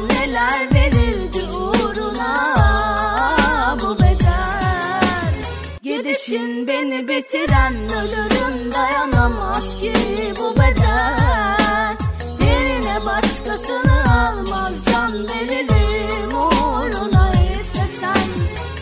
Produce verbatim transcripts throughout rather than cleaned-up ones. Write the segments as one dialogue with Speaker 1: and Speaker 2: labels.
Speaker 1: neler verirdi uğruna bu beden. Gidişin beni bitiren, ölürüm dayanamaz ki bu beden. Yerine başkasını almaz, can veririm uğruna istesen.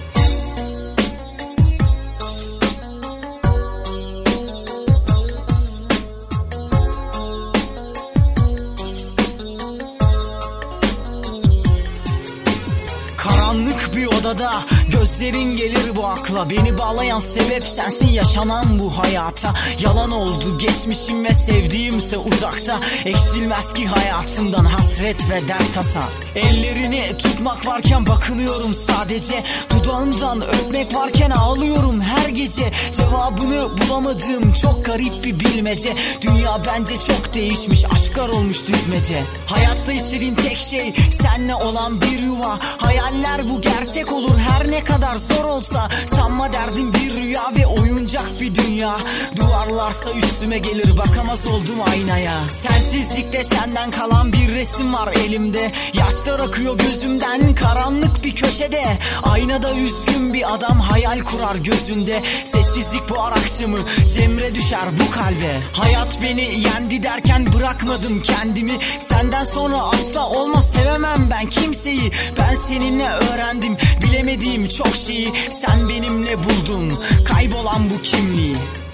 Speaker 2: Karanlık bir odada gözlerin gelir bu akla. Beni bağlayan sebep sensin, yaşanan bu hayata. Yalan oldu geçmişim ve sevdiğimse uzakta. Eksilmez ki hayatımdan hasret ve dert tasa. Ellerini tutmak varken bakınıyorum sadece. Dudağından öpmek varken ağlıyorum her gece. Cevabını bulamadığım çok garip bir bilmece. Dünya bence çok değişmiş, aşklar olmuş düzmece. Hayatta istediğim tek şey seninle olan bir yuva. Hayaller bu gerçek olur her ne kadar zor olsa. Sanma derdim bir rüya ve oyuncak bir dünya. Duvarlarsa üstüme gelir, bakamaz oldum aynaya. Sensizlikte senden kalan bir resim var elimde. Yaşlar akıyor gözümden karanlık bir köşede. Aynada üzgün bir adam hayal kurar gözünde. Sessizlik bu akşamı cemre düşer bu kalbe. Hayat beni yendi derken bırakmadım kendimi. Senden sonra asla olmaz, sevemem ben kimseyi. Ben seninle öğrendim bilemediğim çok şeyi. Sen benimle buldun kaybolan bu kimliği.